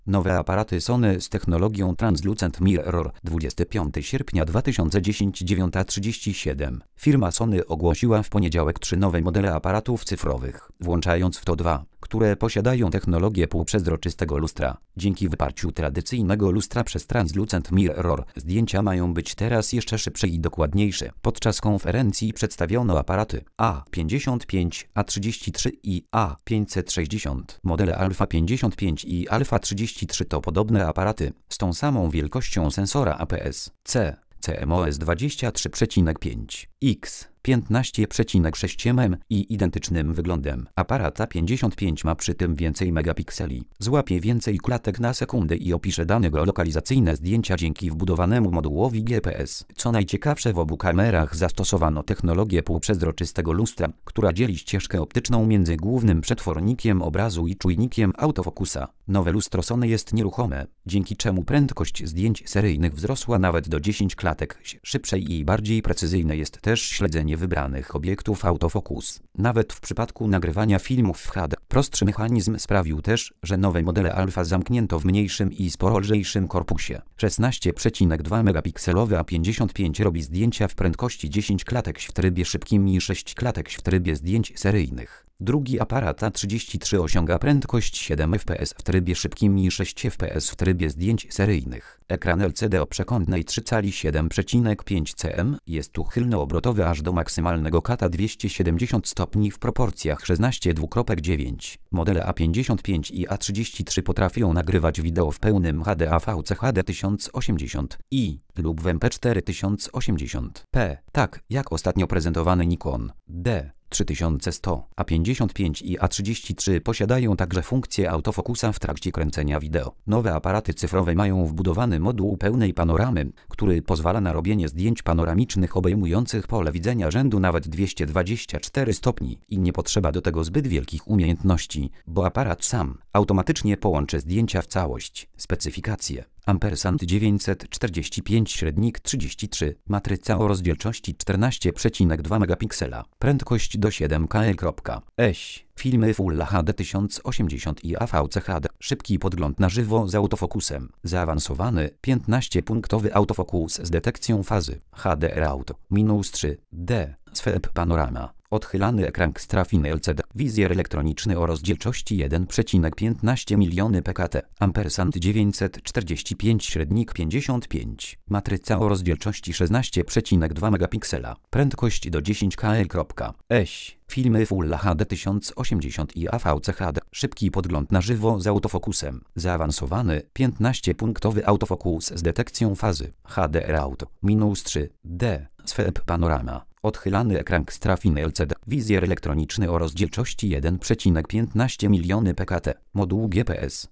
Nowe aparaty Sony z technologią Translucent Mirror. 25 sierpnia 2010, 9:37. Firma Sony ogłosiła w poniedziałek 3 nowe modele aparatów cyfrowych, włączając w to 2, które posiadają technologię półprzezroczystego lustra. Dzięki wyparciu tradycyjnego lustra przez Translucent Mirror, zdjęcia mają być teraz jeszcze szybsze i dokładniejsze. Podczas konferencji przedstawiono aparaty A55, A33 i A560. Modele Alpha 55 i Alpha 33 to podobne aparaty, z tą samą wielkością sensora APS-C, CMOS 23,5, X 15,6 mm i identycznym wyglądem. Aparat A55 ma przy tym więcej megapikseli, złapie więcej klatek na sekundę i opisze dane geolokalizacyjne zdjęcia dzięki wbudowanemu modułowi GPS. Co najciekawsze, w obu kamerach zastosowano technologię półprzezroczystego lustra, która dzieli ścieżkę optyczną między głównym przetwornikiem obrazu i czujnikiem autofokusa. Nowe lustro Sony jest nieruchome, dzięki czemu prędkość zdjęć seryjnych wzrosła nawet do 10 klatek szybszej i bardziej precyzyjne jest też śledzenie wybranych obiektów autofokus. Nawet w przypadku nagrywania filmów w HD. Prostszy mechanizm sprawił też, że nowe modele Alpha zamknięto w mniejszym i sporo lżejszym korpusie. 16,2 megapikselowy A55 robi zdjęcia w prędkości 10 klatek w trybie szybkim i 6 klatek w trybie zdjęć seryjnych. Drugi aparat A33 osiąga prędkość 7 fps w trybie szybkim i 6 fps w trybie zdjęć seryjnych. Ekran LCD o przekątnej 3,7,5 cm jest uchylno-obrotowy aż do maksymalnego kata 270 stopni w proporcjach 16:2,9. Modele A55 i A33 potrafią nagrywać wideo w pełnym HD AVC HD 1080i lub w MP4 1080p, tak jak ostatnio prezentowany Nikon D3100. A55 i A33 posiadają także funkcję autofokusa w trakcie kręcenia wideo. Nowe aparaty cyfrowe mają wbudowany moduł pełnej panoramy, który pozwala na robienie zdjęć panoramicznych obejmujących pole widzenia rzędu nawet 224 stopni i nie potrzeba do tego zbyt wielkich umiejętności, bo aparat sam automatycznie połączy zdjęcia w całość. Specyfikacje: ampersand 945, średnik 33, matryca o rozdzielczości 14,2 megapiksela, prędkość do 7K. Filmy Full HD 1080 i AVC HD, szybki podgląd na żywo z autofokusem, zaawansowany 15-punktowy autofokus z detekcją fazy, HDR Auto, -3D, Sweep Panorama, odchylany ekran Xtrafin LCD, wizjer elektroniczny o rozdzielczości 1,15 miliony pkt, ampersand 945, średnik 55, matryca o rozdzielczości 16,2 megapiksela, prędkość do 10K. Filmy Full HD 1080 i AVC HD, szybki podgląd na żywo z autofokusem, zaawansowany 15-punktowy autofokus z detekcją fazy, HDR Auto, -3D, Sweep Panorama, odchylany ekran Xtrafin LCD, wizjer elektroniczny o rozdzielczości 1,15 miliony pkt, moduł GPS,